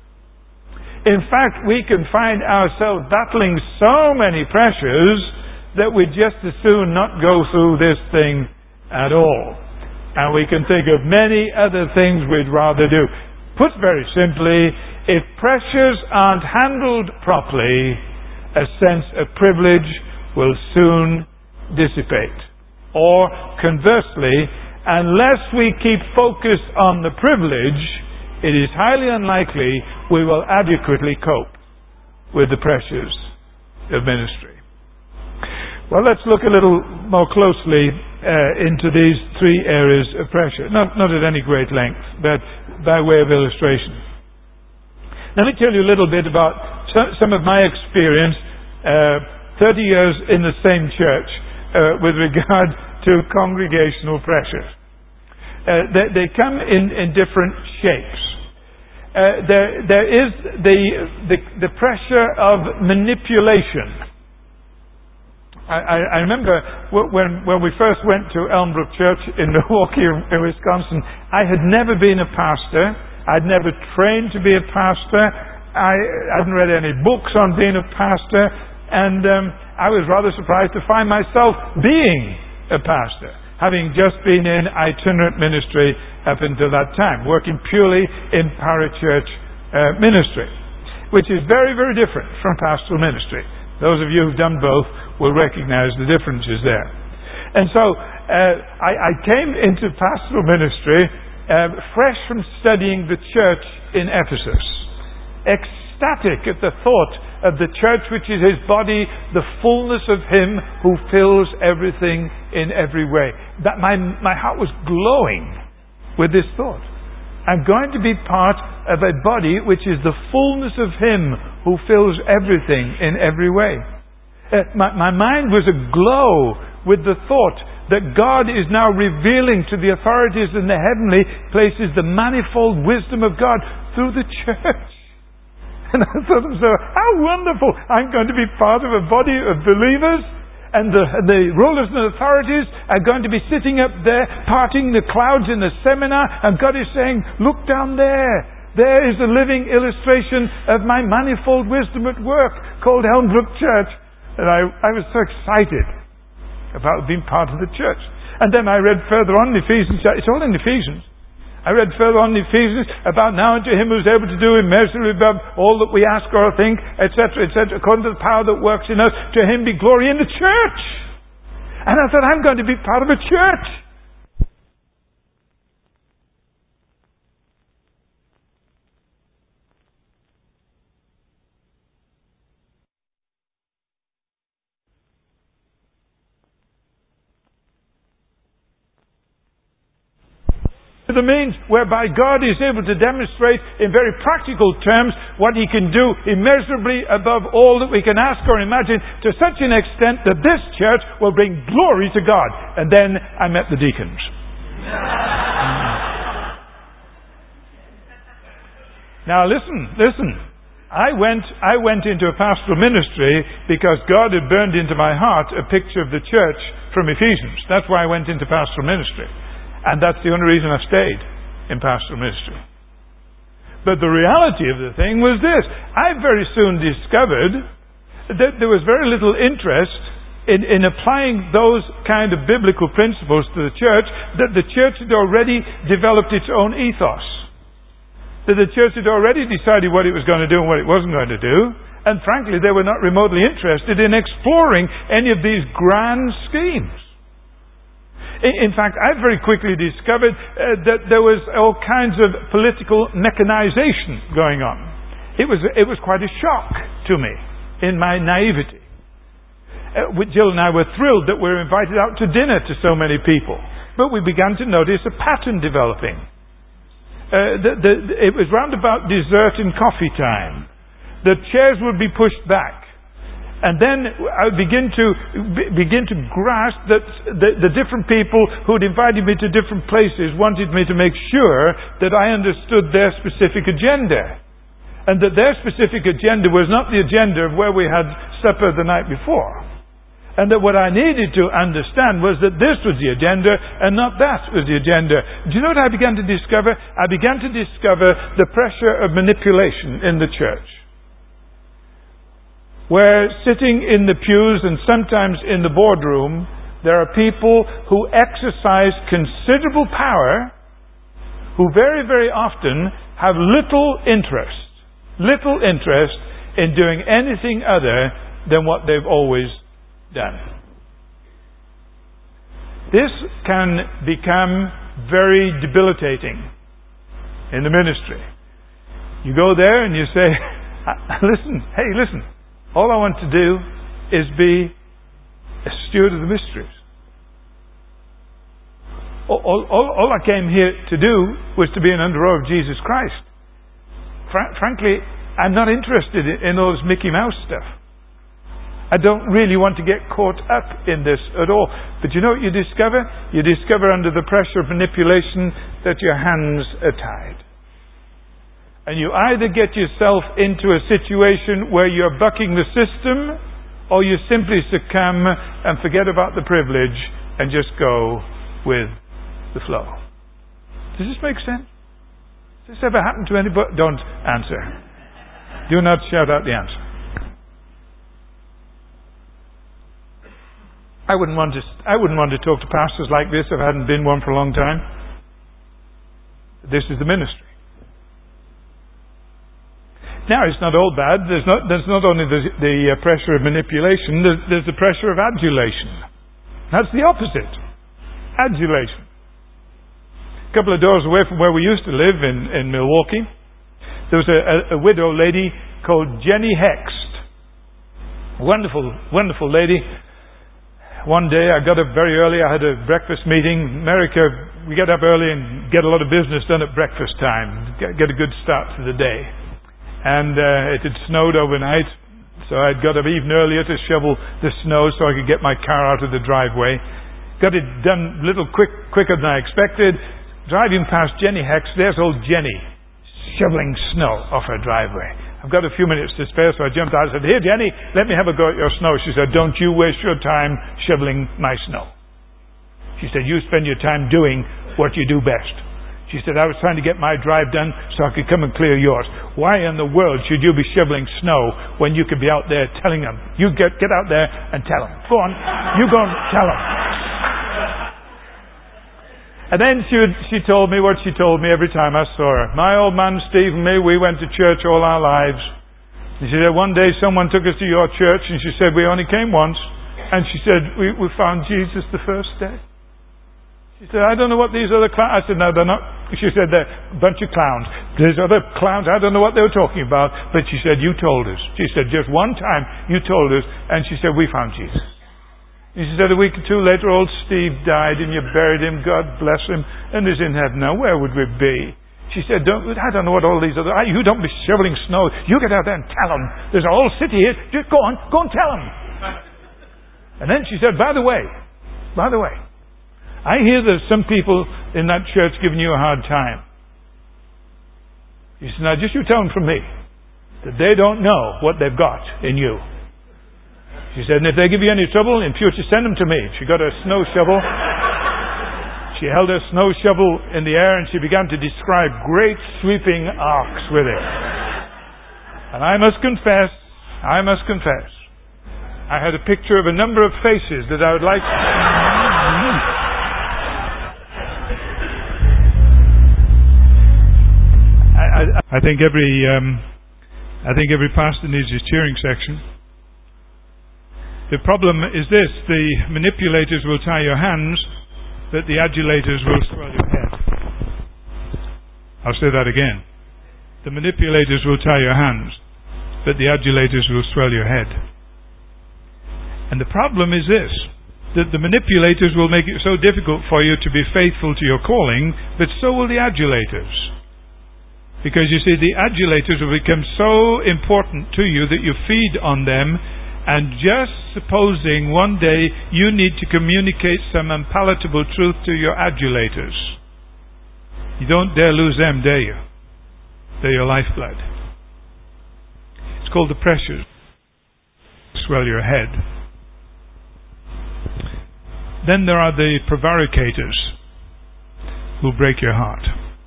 In fact, we can find ourselves battling so many pressures that we'd just as soon not go through this thing at all. And we can think of many other things we'd rather do. Put very simply, if pressures aren't handled properly, a sense of privilege will soon dissipate. Or, conversely, unless we keep focused on the privilege, it is highly unlikely we will adequately cope with the pressures of ministry. Well, let's look a little more closely uh, into these three areas of pressure. Not, not at any great length, but by way of illustration. Let me tell you a little bit about some, some of my experience, uh, thirty years in the same church, uh, with regard to congregational pressure. Uh, they, they come in, in different shapes. Uh, there, there is the, the, the pressure of manipulation. I, I remember when, when we first went to Elmbrook Church in Milwaukee, in Wisconsin, I had never been a pastor. I'd never trained to be a pastor. I hadn't read any books on being a pastor. And um, I was rather surprised to find myself being a pastor, having just been in itinerant ministry up until that time, working purely in parachurch uh, ministry, which is very, very different from pastoral ministry. Those of you who've done both will recognize the differences there. And so uh, I, I came into pastoral ministry uh, fresh from studying the church in Ephesus, ecstatic at the thought of the church which is His body, the fullness of Him who fills everything in every way. That my, my heart was glowing with this thought. I'm going to be part of a body which is the fullness of Him who fills everything in every way. Uh, my, my mind was aglow with the thought that God is now revealing to the authorities in the heavenly places the manifold wisdom of God through the church. And I thought to myself, how wonderful! I'm going to be part of a body of believers, and the, the rulers and authorities are going to be sitting up there, parting the clouds in the seminar, and God is saying, look down there. There is a living illustration of my manifold wisdom at work, called Elmbrook Church. And I, I was so excited about being part of the church. And then I read further on in Ephesians, it's all in Ephesians. I read further on in Ephesians about now unto Him who is able to do immeasurably above all that we ask or think, et cetera, et cetera, according to the power that works in us, to Him be glory in the church. And I thought, I'm going to be part of a church. The means whereby God is able to demonstrate in very practical terms what He can do immeasurably above all that we can ask or imagine, to such an extent that this church will bring glory to God. And then I met the deacons. Now listen, listen. I went, I went into a pastoral ministry because God had burned into my heart a picture of the church from Ephesians. That's why I went into pastoral ministry. And that's the only reason I stayed in pastoral ministry. But the reality of the thing was this. I very soon discovered that there was very little interest in, in applying those kind of biblical principles to the church, that the church had already developed its own ethos. That the church had already decided what it was going to do and what it wasn't going to do. And frankly, they were not remotely interested in exploring any of these grand schemes. In fact, I very quickly discovered uh, that there was all kinds of political mechanization going on. It was, it was quite a shock to me in my naivety. Uh, Jill and I were thrilled that we were invited out to dinner to so many people. But we began to notice a pattern developing. Uh, the, the, it was round about dessert and coffee time. The chairs would be pushed back. And then I would begin to begin to grasp that the, the different people who had invited me to different places wanted me to make sure that I understood their specific agenda. And that their specific agenda was not the agenda of where we had supper the night before. And that what I needed to understand was that this was the agenda and not that was the agenda. Do you know what I began to discover? I began to discover the pressure of manipulation in the church. Where sitting in the pews and sometimes in the boardroom, there are people who exercise considerable power, who very, very often have little interest, little interest in doing anything other than what they've always done. This can become very debilitating in the ministry. You go there and you say, listen, hey, listen, all I want to do is be a steward of the mysteries. All, all, all I came here to do was to be an under oath of Jesus Christ. Fra- frankly, I'm not interested in, in all this Mickey Mouse stuff. I don't really want to get caught up in this at all. But you know what you discover? You discover under the pressure of manipulation that your hands are tied. And you either get yourself into a situation where you're bucking the system, or you simply succumb and forget about the privilege and just go with the flow. Does this make sense? Has this ever happened to anybody? Don't answer. Do not shout out the answer. I wouldn't want to. I wouldn't want to talk to pastors like this if I hadn't been one for a long time. This is the ministry. Now, it's not all bad. There's not, there's not only the, the uh, pressure of manipulation, there's, there's the pressure of adulation. That's the opposite. Adulation. A couple of doors away from where we used to live in, in Milwaukee, there was a, a, a widow lady called Jenny Hext. Wonderful, wonderful lady. One day I got up very early. I had a breakfast meeting. America, we get up early and get a lot of business done at breakfast time. Get, get a good start to the day. And uh, it had snowed overnight, so I'd got up even earlier to shovel the snow so I could get my car out of the driveway. Got it done a little quick, quicker than I expected. Driving past Jenny Hext, there's old Jenny shoveling snow off her driveway. I've got a few minutes to spare, so I jumped out and said, "Here, Jenny, let me have a go at your snow." She said, "Don't you waste your time shoveling my snow." She said, "You spend your time doing what you do best." She said, "I was trying to get my drive done so I could come and clear yours. Why in the world should you be shoveling snow when you could be out there telling them? You get get out there and tell them. Go on, you go and tell them." And then she would, she told me what she told me every time I saw her. "My old man Steve and me, we went to church all our lives. And she said, one day someone took us to your church and she said, we only came once. And she said, we, we found Jesus the first day. She said, I don't know what these other clowns..." I said, "No, they're not..." She said, "They're a bunch of clowns. There's other clowns, I don't know what they were talking about." But she said, "You told us." She said, "Just one time you told us." And she said, "We found Jesus." And she said, "A week or two later, old Steve died and you buried him. God bless him. And he's in heaven now. Where would we be?" She said, don't, I don't know what all these other... You don't be shoveling snow. You get out there and tell them. There's a whole city here. Just go on. Go and tell them." And then she said, by the way, by the way, I hear there's some people in that church giving you a hard time. She said, "Now just you tell them from me that they don't know what they've got in you." She said, "And if they give you any trouble in future, send them to me." She got her snow shovel. She held her snow shovel in the air and she began to describe great sweeping arcs with it. And I must confess, I must confess, I had a picture of a number of faces that I would like... I, I think every um, I think every pastor needs his cheering section. The problem is this: the manipulators will tie your hands, but the adulators will swell your head. I'll say that again. The manipulators will tie your hands, but the adulators will swell your head. And the problem is this: that the manipulators will make it so difficult for you to be faithful to your calling, but so will the adulators. Because you see, the adulators will become so important to you that you feed on them, and just supposing one day you need to communicate some unpalatable truth to your adulators, you don't dare lose them, dare you? They're your lifeblood. It's called the pressure. Swell your head. Then there are the prevaricators who break your heart.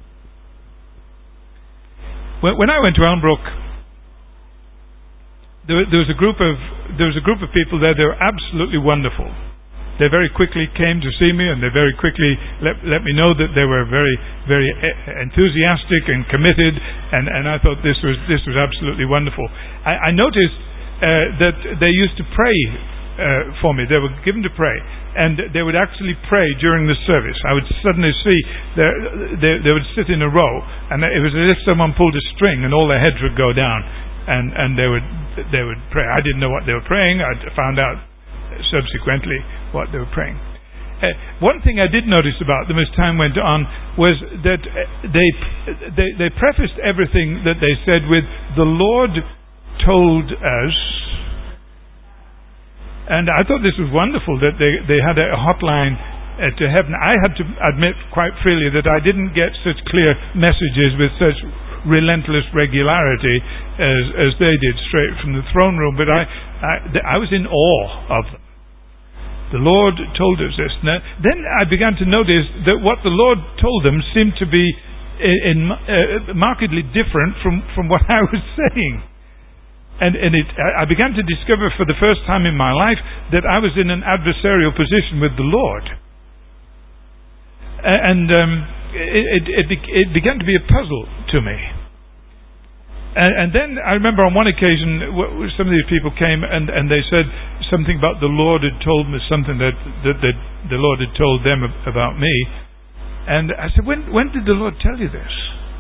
When I went to Elmbrook, there, there was a group of there was a group of people there. They were absolutely wonderful. They very quickly came to see me, and they very quickly let, let me know that they were very very enthusiastic and committed. And, and I thought this was this was absolutely wonderful. I, I noticed uh, that they used to pray uh, for me. They were given to pray, and they would actually pray during the service. I would suddenly see they, they would sit in a row, and it was as if someone pulled a string, and all their heads would go down, and, and they would they would pray. I didn't know what they were praying. I found out subsequently what they were praying. Uh, one thing I did notice about them as time went on was that they, they they prefaced everything that they said with, "The Lord told us," and I thought this was wonderful that they, they had a hotline uh, to heaven. I had to admit quite freely that I didn't get such clear messages with such relentless regularity as as they did straight from the throne room, but I I, I was in awe of them. The Lord told us this. Now, then I began to notice that what the Lord told them seemed to be in, in, uh, markedly different from, from what I was saying. And, and it, I began to discover for the first time in my life that I was in an adversarial position with the Lord. And um, it, it, it began to be a puzzle to me. And, and then I remember on one occasion, some of these people came and, and they said something about the Lord had told me something that, that, that the Lord had told them about me. And I said, when, when did the Lord tell you this?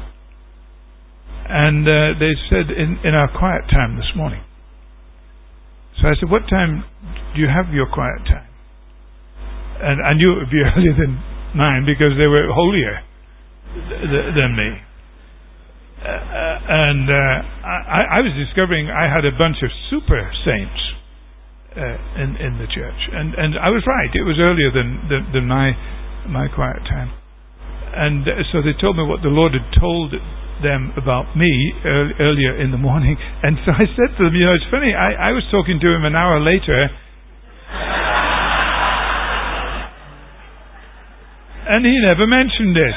And uh, they said, in, in our quiet time this morning. So I said, what time do you have your quiet time? And I knew it would be earlier than mine because they were holier th- than me. Uh, and uh, I, I was discovering I had a bunch of super saints uh, in in the church, and and I was right. It was earlier than than, than my my quiet time, and uh, so they told me what the Lord had told them about me early, earlier in the morning. And so I said to them, you know, it's funny. I, I was talking to him an hour later, and he never mentioned it.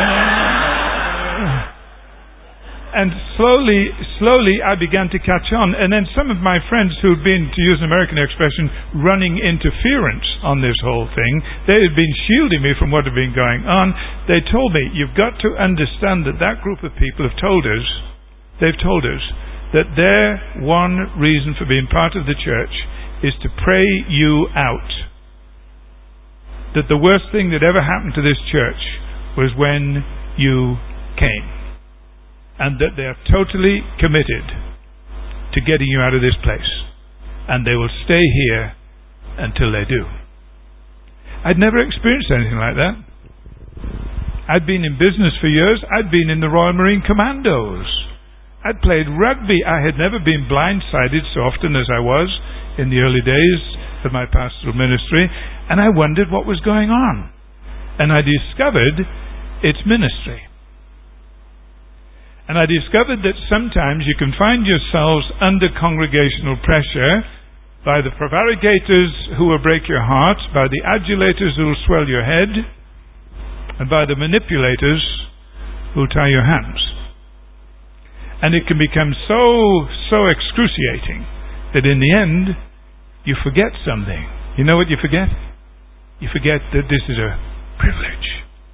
Uh, And slowly, slowly I began to catch on. And then some of my friends who'd been, to use an American expression, running interference on this whole thing, they had been shielding me from what had been going on. They told me, you've got to understand that that group of people have told us, they've told us, that their one reason for being part of the church is to pray you out. That the worst thing that ever happened to this church was when you came. And that they are totally committed to getting you out of this place. And they will stay here until they do. I'd never experienced anything like that. I'd been in business for years. I'd been in the Royal Marine Commandos. I'd played rugby. I had never been blindsided so often as I was in the early days of my pastoral ministry. And I wondered what was going on. And I discovered its ministry. And I discovered that sometimes you can find yourselves under congregational pressure by the prevaricators who will break your heart, by the adulators who will swell your head, and by the manipulators who will tie your hands. And it can become so, so excruciating that in the end, you forget something. You know what you forget? You forget that this is a privilege.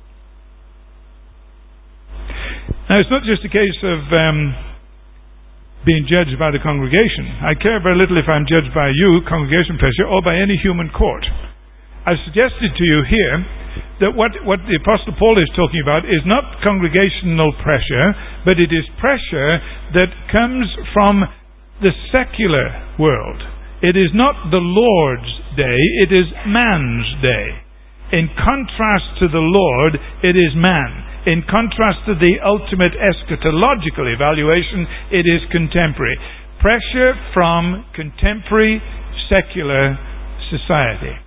Now, it's not just a case of um, being judged by the congregation. I care very little if I'm judged by you, congregation pressure, or by any human court. I've suggested to you here that what, what the Apostle Paul is talking about is not congregational pressure, but it is pressure that comes from the secular world. It is not the Lord's day, it is man's day. In contrast to the Lord, it is man. In contrast to the ultimate eschatological evaluation, it is contemporary. Pressure from contemporary secular society.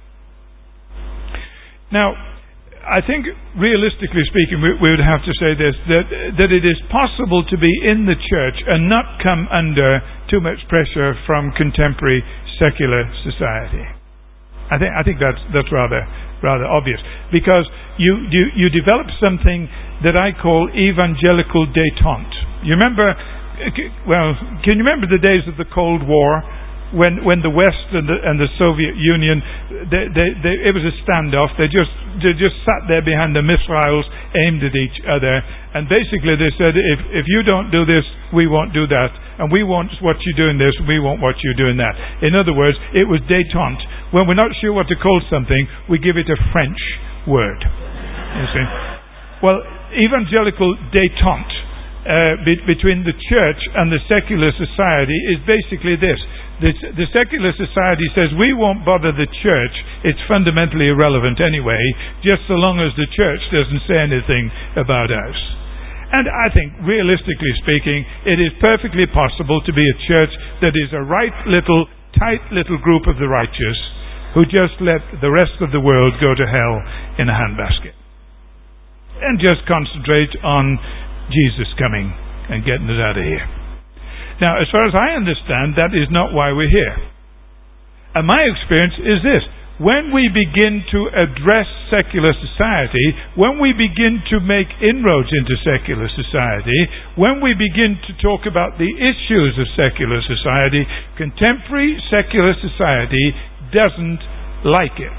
Now, I think, realistically speaking, we, we would have to say this, that, that it is possible to be in the church and not come under too much pressure from contemporary secular society. I think I think that's that's rather rather obvious, because you you, you develop something that I call evangelical détente. You remember, well, can you remember the days of the Cold War, when when the West and the, and the Soviet Union, they, they, they, it was a standoff. They just they just sat there behind the missiles aimed at each other, and basically they said, if if you don't do this, we won't do that, and we want what you doing this, we won't what you doing that. In other words, it was détente. When we're not sure what to call something, we give it a French word. You see? Well, evangelical détente uh, be, between the church and the secular society is basically this. The, the secular society says, we won't bother the church, it's fundamentally irrelevant anyway, just so long as the church doesn't say anything about us. And I think, realistically speaking, it is perfectly possible to be a church that is a right little, tight little group of the righteous who just let the rest of the world go to hell in a handbasket. And just concentrate on Jesus coming and getting us out of here. Now, as far as I understand, that is not why we're here. And my experience is this. When we begin to address secular society, when we begin to make inroads into secular society, when we begin to talk about the issues of secular society, contemporary secular society doesn't like it.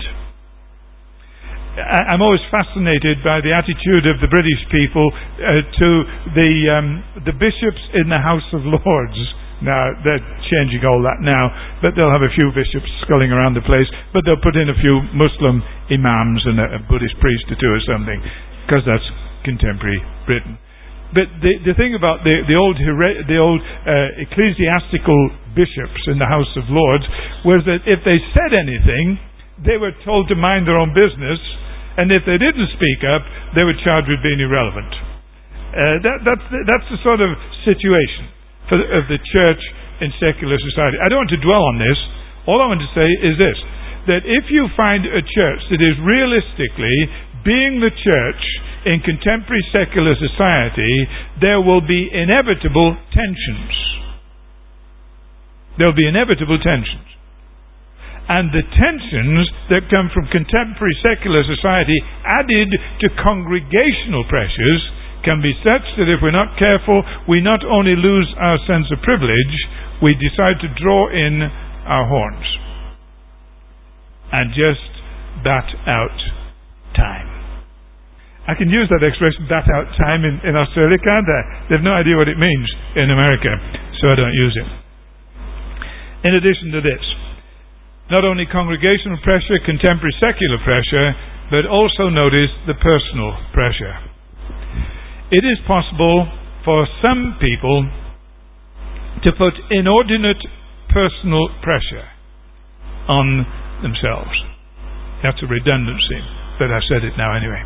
I'm always fascinated by the attitude of the British people uh, to the um, the bishops in the House of Lords. Now, they're changing all that now, but they'll have a few bishops sculling around the place, but they'll put in a few Muslim imams and a, a Buddhist priest or two or something, because that's contemporary Britain. But the the thing about the the old the old uh, ecclesiastical bishops in the House of Lords was that if they said anything, they were told to mind their own business, and if they didn't speak up, they were charged with being irrelevant. Uh, that, that's the, that's the sort of situation for the, of the church in secular society. I don't want to dwell on this. All I want to say is this: that if you find a church that is realistically being the church in contemporary secular society, there will be inevitable tensions. There will be inevitable tensions. And the tensions that come from contemporary secular society added to congregational pressures can be such that if we're not careful, we not only lose our sense of privilege, we decide to draw in our horns and just bat out time. I can use that expression, bat out time, in, in Australia, can't I? They've no idea what it means in America, so I don't use it. In addition to this, not only congregational pressure, contemporary secular pressure, but also notice the personal pressure. It is possible for some people to put inordinate personal pressure on themselves. That's a redundancy, but I've said it now anyway.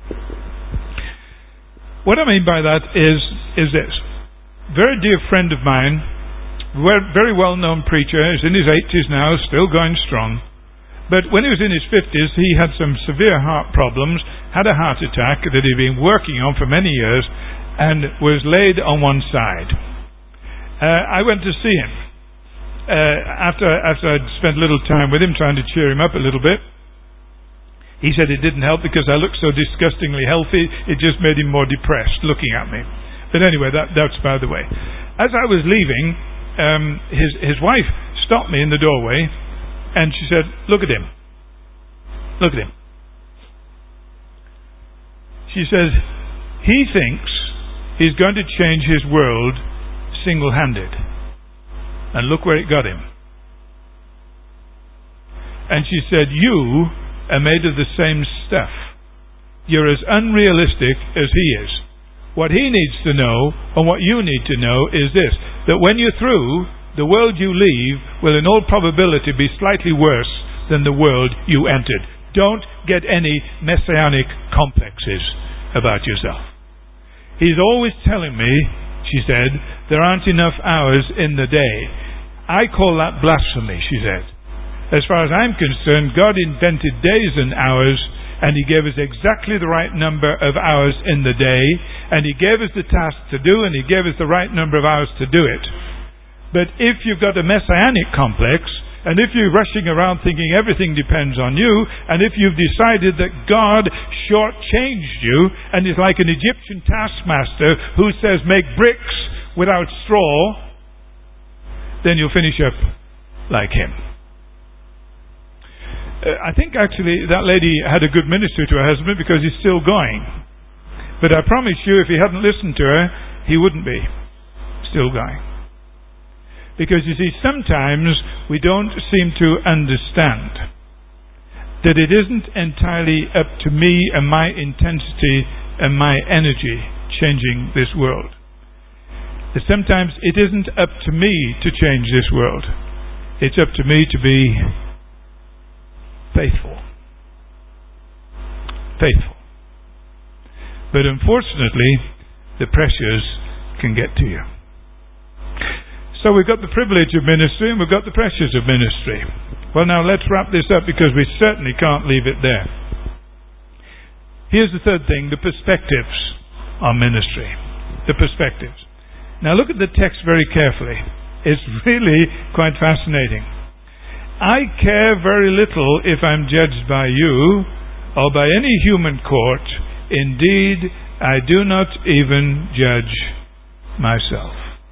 What I mean by that is, is this. A very dear friend of mine, very well-known preacher, is in his eighties now, still going strong. But when he was in his fifties, he had some severe heart problems, had a heart attack that he'd been working on for many years, and was laid on one side. Uh, I went to see him. Uh, after, after I'd spent a little time with him, trying to cheer him up a little bit, he said it didn't help because I looked so disgustingly healthy, it just made him more depressed looking at me. But anyway, that, that's by the way. As I was leaving, um, his, his wife stopped me in the doorway, and she said, "Look at him. Look at him." She says, "He thinks he's going to change his world single-handed. And look where it got him." And she said, "You are made of the same stuff. You're as unrealistic as he is. What he needs to know, and what you need to know, is this, that when you're through, the world you leave will in all probability be slightly worse than the world you entered. Don't get any messianic complexes about yourself." He's always telling me, she said, there aren't enough hours in the day. I call that blasphemy, she said. As far as I'm concerned, God invented days and hours, and He gave us exactly the right number of hours in the day, and He gave us the task to do, and He gave us the right number of hours to do it. But if you've got a messianic complex, and if you're rushing around thinking everything depends on you, and if you've decided that God shortchanged you, and is like an Egyptian taskmaster who says make bricks without straw, then you'll finish up like him. Uh, I think actually that lady had a good ministry to her husband because he's still going. But I promise you, if he hadn't listened to her, he wouldn't be still going. Because you see, sometimes we don't seem to understand that it isn't entirely up to me and my intensity and my energy changing this world. That sometimes it isn't up to me to change this world. It's up to me to be faithful. Faithful. But unfortunately, the pressures can get to you. So we've got the privilege of ministry and we've got the pressures of ministry. Well, now let's wrap this up because we certainly can't leave it there. Here's the third thing, the perspectives on ministry. The perspectives. Now look at the text very carefully. It's really quite fascinating. I care very little if I'm judged by you or by any human court. Indeed, I do not even judge myself.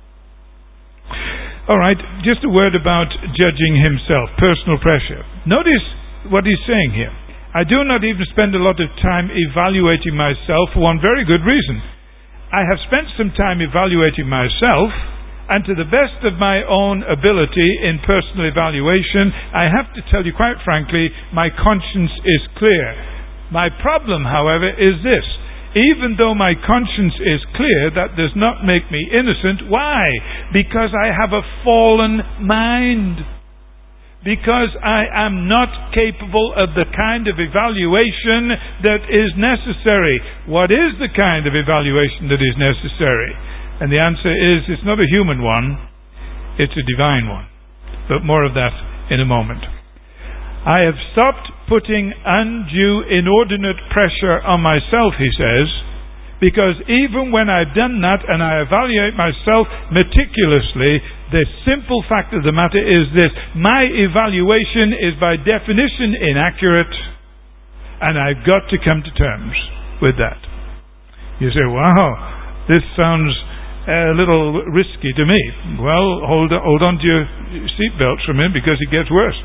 Alright, just a word about judging himself, personal pressure. Notice what he's saying here. I do not even spend a lot of time evaluating myself for one very good reason. I have spent some time evaluating myself, and to the best of my own ability in personal evaluation, I have to tell you quite frankly, my conscience is clear. My problem, however, is this. Even though my conscience is clear, that does not make me innocent. Why? Because I have a fallen mind. Because I am not capable of the kind of evaluation that is necessary. What is the kind of evaluation that is necessary? And the answer is, it's not a human one, it's a divine one. But more of that in a moment. I have stopped putting undue, inordinate pressure on myself, he says, because even when I've done that and I evaluate myself meticulously, the simple fact of the matter is this: my evaluation is by definition inaccurate, and I've got to come to terms with that. You say, wow, this sounds a little risky to me. Well, hold, hold on to your seatbelts for a minute, because it gets worse.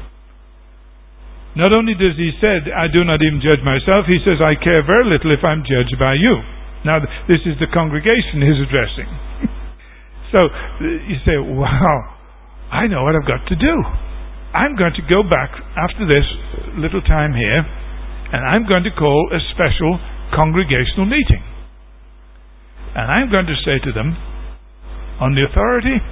Not only does he say, I do not even judge myself, he says, I care very little if I'm judged by you. Now, this is the congregation he's addressing. So, you say, wow, I know what I've got to do. I'm going to go back after this little time here, and I'm going to call a special congregational meeting. And I'm going to say to them, on the authority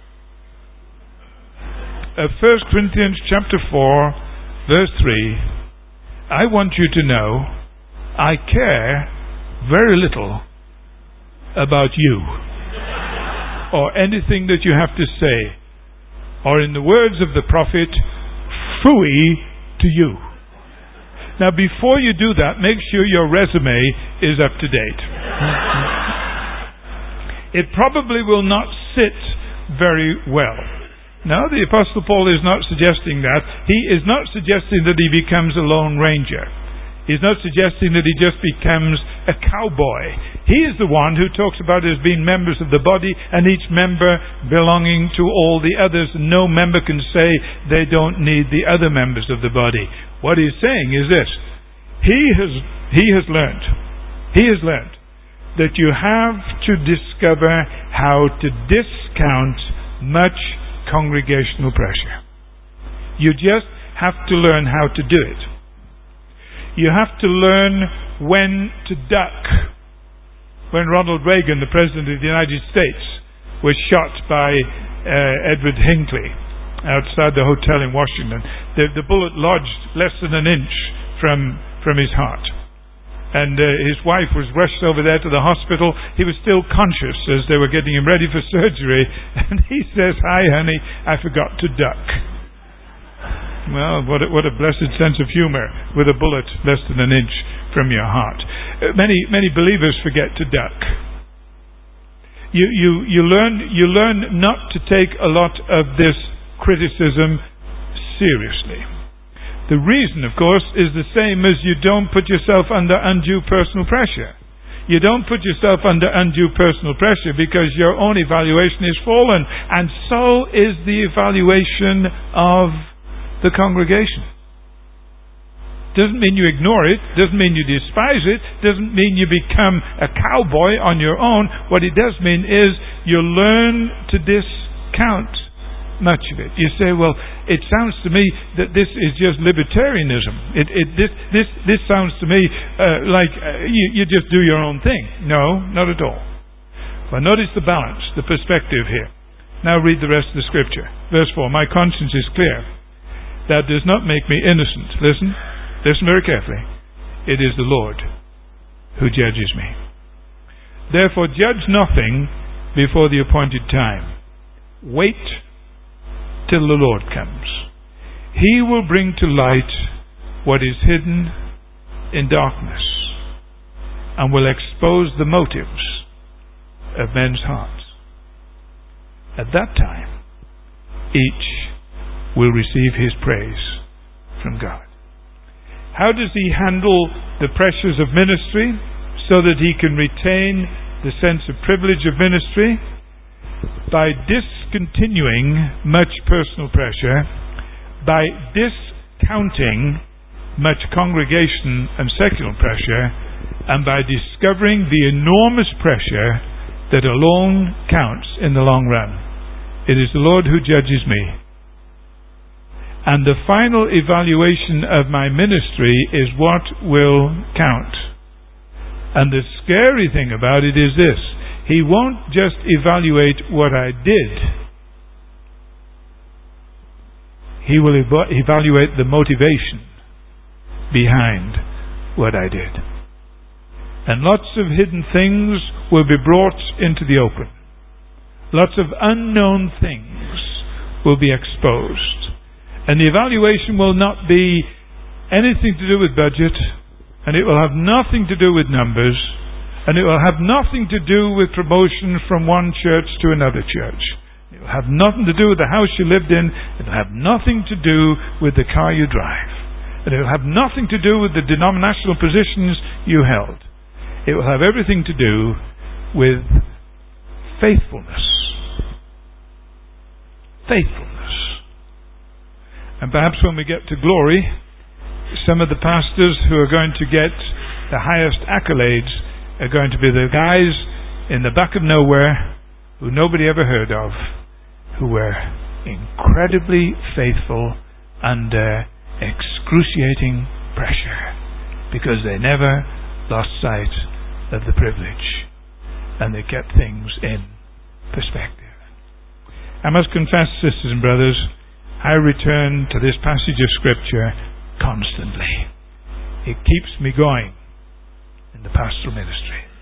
of First Corinthians chapter four, verse three, I want you to know I care very little about you or anything that you have to say, or in the words of the prophet, phooey to you. Now, before you do that, make sure your resume is up to date. It probably will not sit very well. Now, the Apostle Paul is not suggesting that. He is not suggesting that he becomes a lone ranger. He's not suggesting that he just becomes a cowboy. He is the one who talks about it as being members of the body, and each member belonging to all the others. No member can say they don't need the other members of the body. What he's saying is this: he has he has learned, he has learned that you have to discover how to discount much congregational pressure. You just have to learn how to do it. You have to learn when to duck. When Ronald Reagan, the President of the United States, was shot by uh, Edward Hinckley outside the hotel in Washington, the, the bullet lodged less than an inch from, from his heart. And uh, his wife was rushed over there to the hospital. He was still conscious as they were getting him ready for surgery. And he says, hi, honey, I forgot to duck. Well, what a, what a blessed sense of humor with a bullet less than an inch from your heart. Uh, many many believers forget to duck. You, you, you, learn, you learn not to take a lot of this criticism seriously. The reason, of course, is the same as you don't put yourself under undue personal pressure. You don't put yourself under undue personal pressure because your own evaluation is fallen, and so is the evaluation of the congregation. Doesn't mean you ignore it, doesn't mean you despise it, doesn't mean you become a cowboy on your own. What it does mean is you learn to discount much of it. You say, well, it sounds to me that this is just libertarianism. It, it, this, this, this sounds to me uh, like uh, you, you just do your own thing. No, not at all. Well, notice the balance, the perspective here. Now read the rest of the scripture. Verse four, my conscience is clear. That does not make me innocent. Listen. Listen very carefully. It is the Lord who judges me. Therefore, judge nothing before the appointed time. Wait till the Lord comes. He will bring to light what is hidden in darkness and will expose the motives of men's hearts. At that time, each will receive his praise from God. How does he handle the pressures of ministry so that he can retain the sense of privilege of ministry? By discontinuing much personal pressure, by discounting much congregation and secular pressure, and by discovering the enormous pressure that alone counts in the long run. It is the Lord who judges me. And the final evaluation of my ministry is what will count. And the scary thing about it is this. He won't just evaluate what I did. He will ev- evaluate the motivation behind what I did. And lots of hidden things will be brought into the open. Lots of unknown things will be exposed. And the evaluation will not be anything to do with budget, and it will have nothing to do with numbers, and it will have nothing to do with promotion from one church to another church. It will have nothing to do with the house you lived in. It will have nothing to do with the car you drive. And it will have nothing to do with the denominational positions you held. It will have everything to do with faithfulness. Faithfulness. And perhaps when we get to glory, some of the pastors who are going to get the highest accolades are going to be the guys in the back of nowhere who nobody ever heard of, who were incredibly faithful under excruciating pressure because they never lost sight of the privilege and they kept things in perspective. I must confess, sisters and brothers, I return to this passage of Scripture constantly. It keeps me going in the pastoral ministry.